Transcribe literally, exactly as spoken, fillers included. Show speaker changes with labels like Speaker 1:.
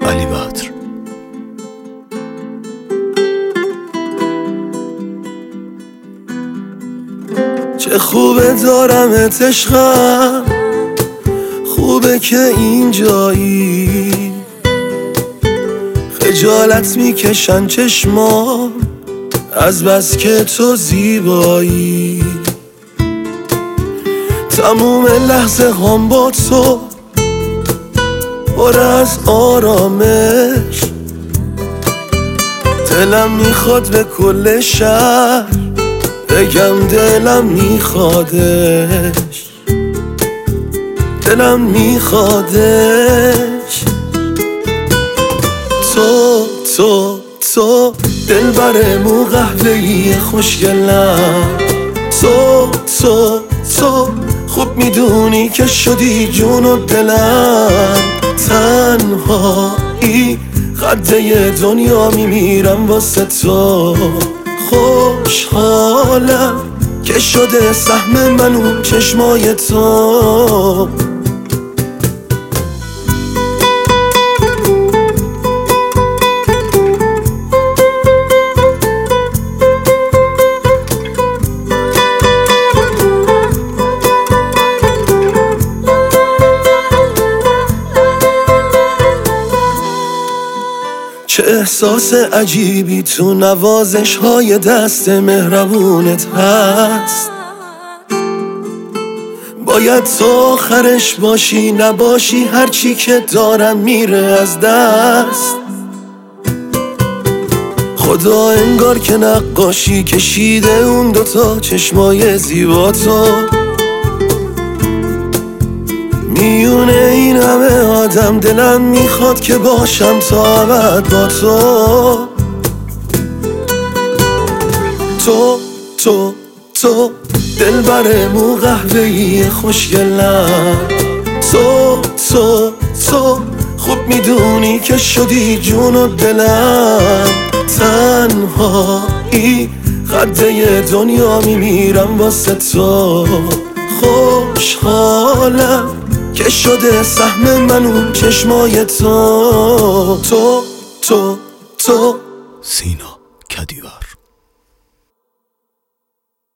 Speaker 1: علی بدر.
Speaker 2: چه خوبه دارمت عشقم، خوبه که اینجایی. خجالت میکشن چشمام از بس که تو زیبایی. تموم لحظه هم با تو پر از آرامش. دلم میخواد به کل شهر بگم دلم میخوادش، دلم میخوادش. تو تو تو دلبر مو قهوه‌ای خوشگلم. تو تو تو خوب میدونی که شدی جون و دلم. تنهایی خده دنیا میمیرم واسه تو. خوشحالم که شده سهم من اون چشمای تو. چه احساس عجیبی تو نوازش های دست مهربونت هست. باید تو آخرش باشی نباشی هرچی که دارم میره از دست. خدا انگار که نقاشی کشیده اون دوتا چشمای زیبا تو. میونه این همه آدم دلم میخواد که باشم تا ابد با تو. تو تو تو دلبر مو قهوه‌ای خوشگلم. تو تو تو خوب میدونی که شدی جون و دلم. تنهایی خده دنیا میمیرم واسه تو. خوشحالم که شده سهم من اون چشمای تو. تو تو تو
Speaker 1: سینا کدیور.